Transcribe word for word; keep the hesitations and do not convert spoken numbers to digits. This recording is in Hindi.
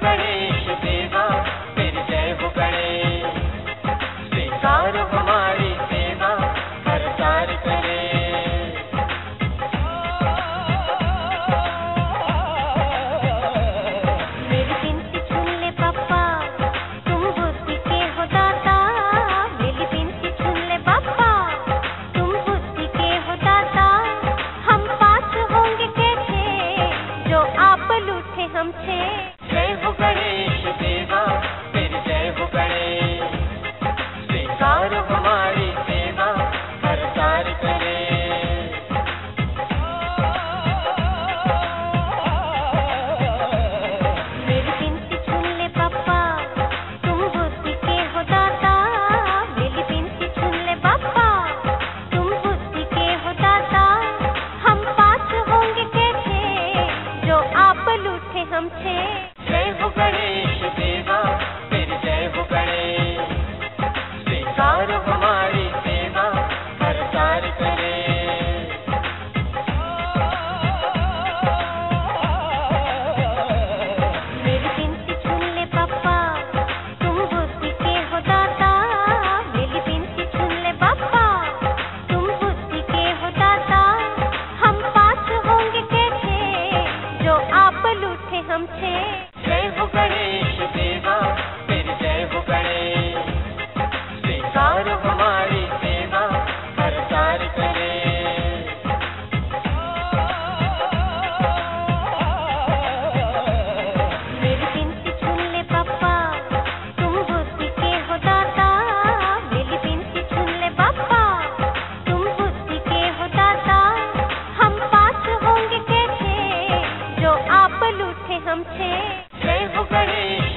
गणेश देवा तेरी जय हो गणेश, स्वीकार हमारी सेवा करतार करे। मेरी बिनती सुन ले पापा, तुम बुद्धि के हो दाता। मेरी बिनती सुन ले पापा, तुम बुद्धि के हो दाता। हम पास होंगे कैसे जो आप लूटे हमसे। जय हो गणेश देवा तेरी जय हो गणेश, स्वीकार हमारी सेवा करतार करे। मेरी बिनती सुन ले पापा, तुम बुद्धि के हो दाता। मेरी बिनती सुन ले पापा, तुम बुद्धि के हो दाता। हम पास होंगे कैसे जो आप लूटे हमसे। जय हो गणेश देवा तेरी जय हो गणेश, स्वीकार हमारी सेवा करतार करे। मेरी बिनती सुन ले पापा, तुम बुद्धि के हो दाता। मेरी बिनती सुन ले पापा, तुम बुद्धि के हो दाता। हम पास होंगे कैसे जो आप लूटे हमसे। जय हो गणेश देवा तेरी जय हो गणेश, स्वीकार हमारी सेवा करतार करे। मेरी बिनती सुन ले पापा, तुम बुद्धि के हो दाता। मेरी बिनती सुन ले पापा, तुम बुद्धि के हो दाता। हम पास होंगे कैसे जो आप लूटे हमसे। जय हो गणेश